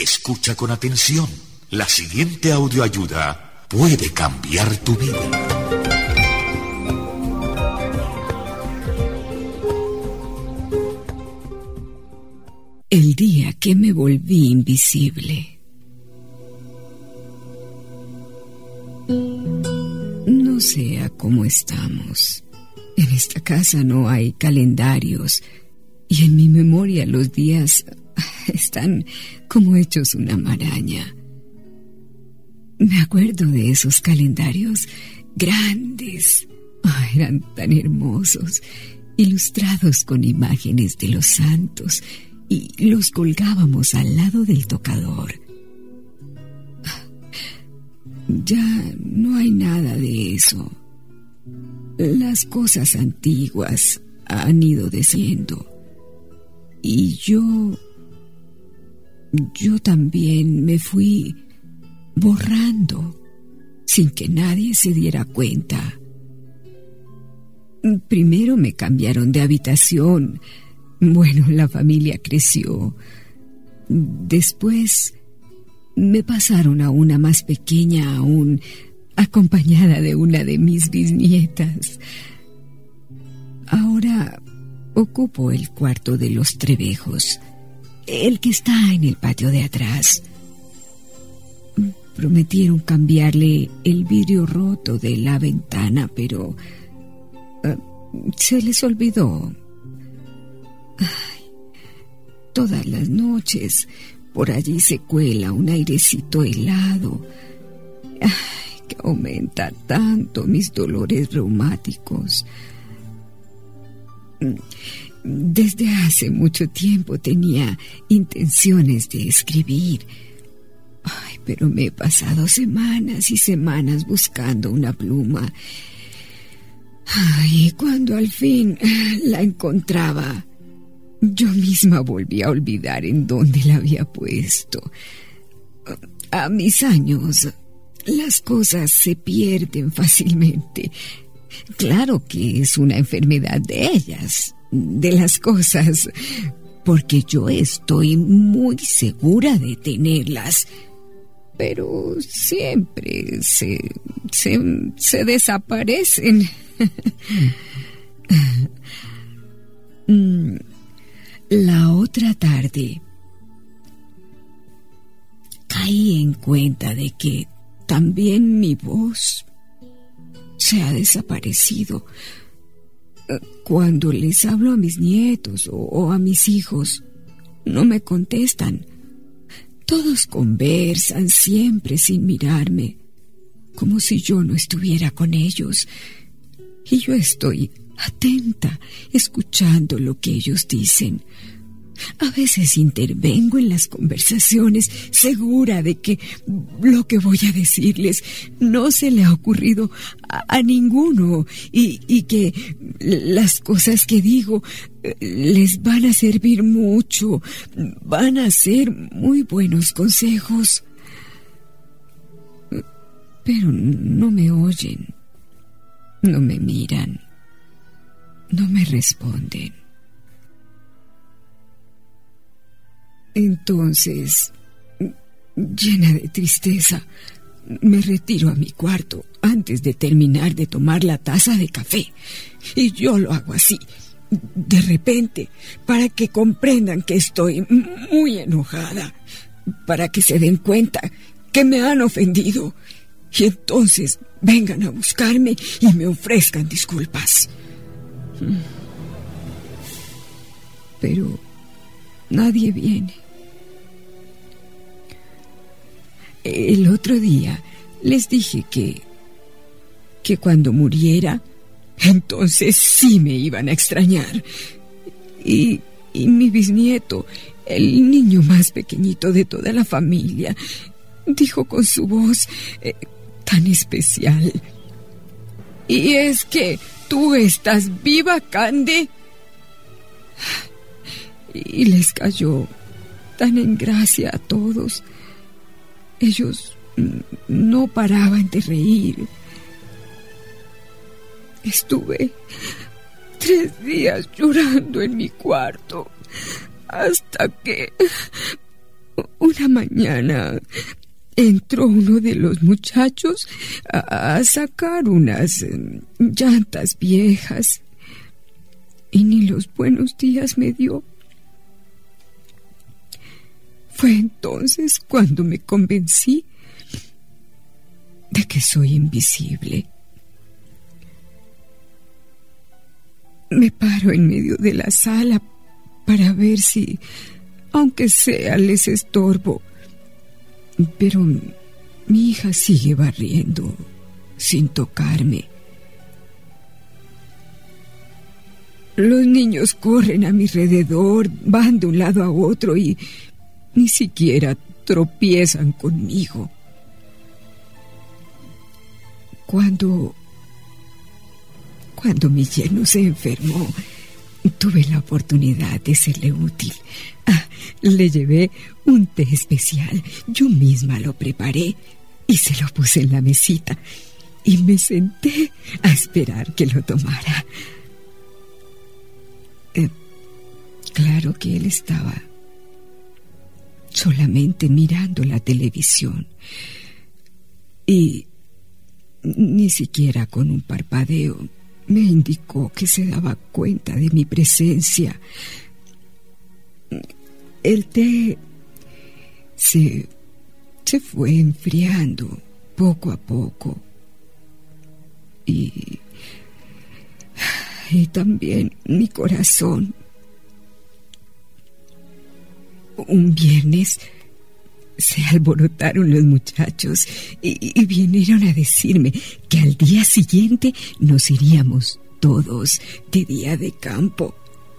Escucha con atención. La siguiente audioayuda puede cambiar tu vida. El día que me volví invisible. No sé a cómo estamos. En esta casa no hay calendarios y en mi memoria los días están como hechos una maraña. Me acuerdo de esos calendarios grandes. Eran tan hermosos, ilustrados con imágenes de los santos, y los colgábamos al lado del tocador. Ya no hay nada de eso. Las cosas antiguas han ido desciendo. Y yo también me fui borrando sin que nadie se diera cuenta. Primero me cambiaron de habitación. Bueno, la familia creció. Después me pasaron a una más pequeña aún, acompañada de una de mis bisnietas. Ahora ocupo el cuarto de los Trevejos, el que está en el patio de atrás. Prometieron cambiarle el vidrio roto de la ventana, pero se les olvidó. Todas las noches por allí se cuela un airecito helado que aumenta tanto mis dolores reumáticos. Desde hace mucho tiempo tenía intenciones de escribir, pero me he pasado semanas y semanas buscando una pluma. Y cuando al fin la encontraba, yo misma volví a olvidar en dónde la había puesto. A mis años, las cosas se pierden fácilmente. Claro que es una enfermedad de ellas, de las cosas, porque yo estoy muy segura de tenerlas. Pero siempre se desaparecen. La otra tarde caí en cuenta de que también mi voz se ha desaparecido. Cuando les hablo a mis nietos o a mis hijos, no me contestan. Todos conversan siempre sin mirarme, como si yo no estuviera con ellos. Y yo estoy atenta, escuchando lo que ellos dicen. A veces intervengo en las conversaciones, segura de que lo que voy a decirles no se le ha ocurrido a ninguno y que las cosas que digo les van a servir mucho, van a ser muy buenos consejos. Pero no me oyen, no me miran, no me responden. Entonces, llena de tristeza, me retiro a mi cuarto antes de terminar de tomar la taza de café. Y yo lo hago así, de repente, para que comprendan que estoy muy enojada, para que se den cuenta que me han ofendido, y entonces vengan a buscarme y me ofrezcan disculpas. Pero nadie viene. El otro día les dije que cuando muriera, entonces sí me iban a extrañar. Y mi bisnieto, el niño más pequeñito de toda la familia, dijo con su voz tan especial: ¿y es que tú estás viva, Cande? Y les cayó tan en gracia a todos. Ellos no paraban de reír. Estuve 3 días llorando en mi cuarto hasta que Una mañana entró uno de los muchachos a sacar unas llantas viejas y ni los buenos días me dio. Fue entonces cuando me convencí de que soy invisible. Me paro en medio de la sala para ver si, aunque sea, les estorbo. Pero mi hija sigue barriendo sin tocarme. Los niños corren a mi alrededor, van de un lado a otro y ni siquiera tropiezan conmigo. Cuando mi yerno se enfermó, tuve la oportunidad de serle útil. Le llevé un té especial. Yo misma lo preparé y se lo puse en la mesita. Y me senté a esperar que lo tomara. Claro que él estaba solamente mirando la televisión. Y ni siquiera con un parpadeo me indicó que se daba cuenta de mi presencia. El té se fue enfriando poco a poco. Y también mi corazón. Un viernes se alborotaron los muchachos y vinieron a decirme que al día siguiente nos iríamos todos de día de campo.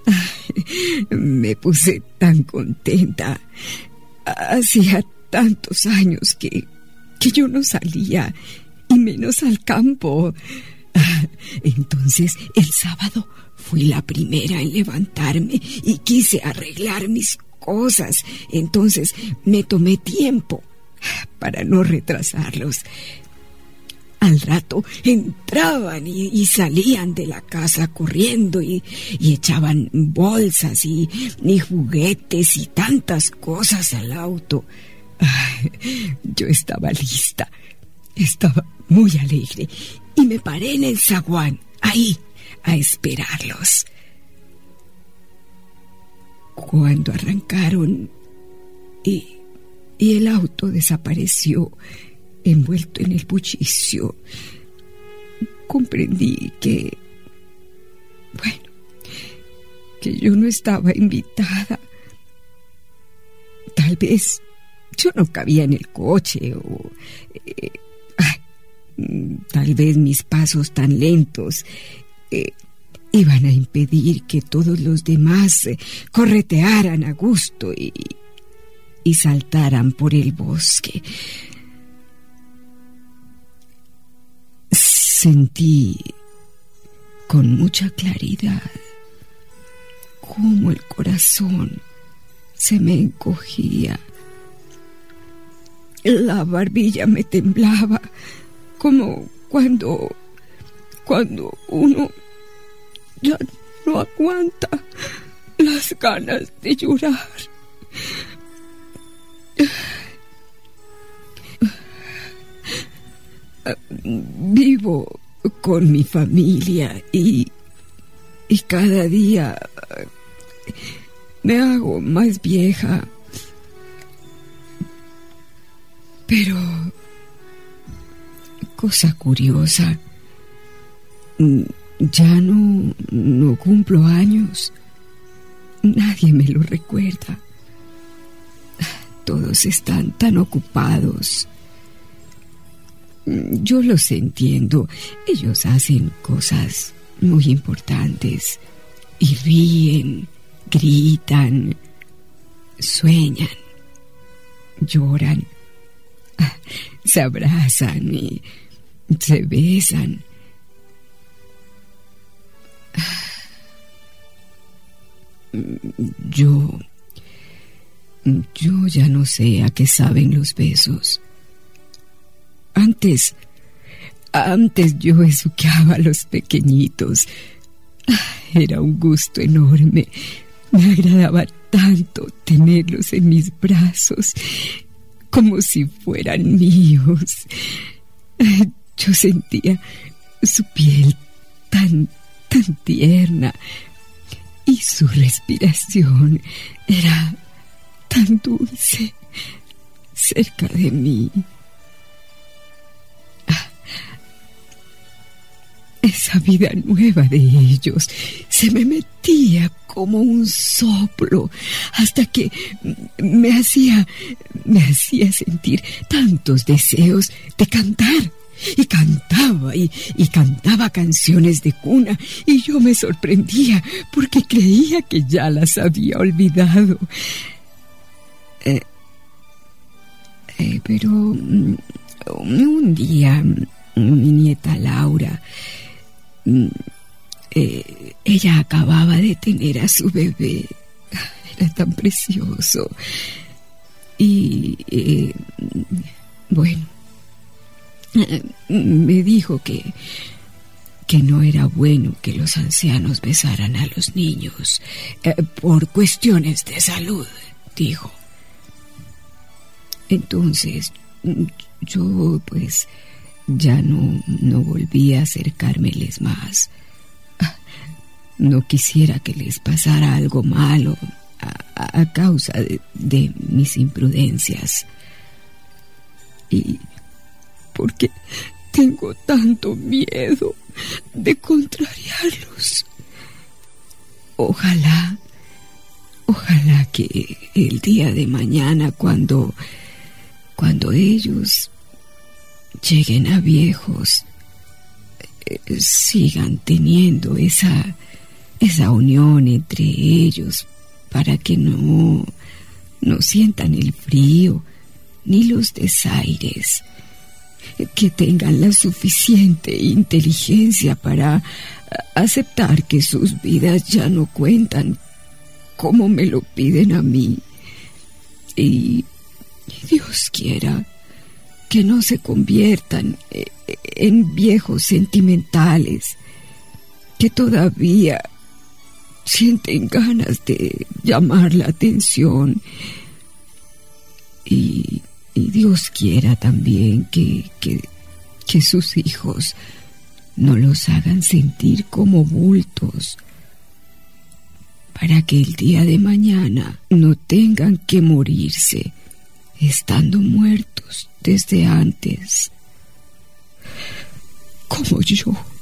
Me puse tan contenta. Hacía tantos años que yo no salía, y menos al campo. Entonces, el sábado fui la primera en levantarme y quise arreglar mis cosas. Entonces me tomé tiempo para no retrasarlos. Al rato entraban y salían de la casa corriendo y echaban bolsas y juguetes y tantas cosas al auto. Yo estaba lista, estaba muy alegre y me paré en el zaguán, ahí, a esperarlos. Cuando arrancaron y el auto desapareció envuelto en el bullicio, comprendí que yo no estaba invitada. Tal vez yo no cabía en el coche o tal vez mis pasos tan lentos iban a impedir que todos los demás corretearan a gusto y saltaran por el bosque. Sentí con mucha claridad cómo el corazón se me encogía. La barbilla me temblaba, como cuando uno ya no aguanta las ganas de llorar. Vivo con mi familia y cada día me hago más vieja. Pero, cosa curiosa, ya no cumplo años. Nadie me lo recuerda. Todos están tan ocupados. Yo los entiendo. Ellos hacen cosas muy importantes y ríen, gritan, sueñan, lloran, se abrazan y se besan. Yo ya no sé a qué saben los besos. Antes yo besuqueaba a los pequeñitos. Era un gusto enorme. Me agradaba tanto tenerlos en mis brazos, como si fueran míos. Yo sentía su piel tan tierna, y su respiración era tan dulce cerca de mí. Esa vida nueva de ellos se me metía como un soplo, hasta que me hacía sentir tantos deseos de cantar. Y cantaba canciones de cuna, y yo me sorprendía porque creía que ya las había olvidado. Pero un día mi nieta Laura, ella acababa de tener a su bebé. Era tan precioso. Y bueno, me dijo que no era bueno que los ancianos besaran a los niños, por cuestiones de salud, dijo. Entonces yo pues ya no volví a acercármeles más. No quisiera que les pasara algo malo a causa de mis imprudencias. Y porque tengo tanto miedo de contrariarlos. Ojalá que el día de mañana, cuando ellos lleguen a viejos, sigan teniendo esa unión entre ellos, para que no sientan el frío ni los desaires, que tengan la suficiente inteligencia para aceptar que sus vidas ya no cuentan como me lo piden a mí, y Dios quiera que no se conviertan en viejos sentimentales que todavía sienten ganas de llamar la atención. Y Dios quiera también que sus hijos no los hagan sentir como bultos, para que el día de mañana no tengan que morirse estando muertos desde antes, como yo.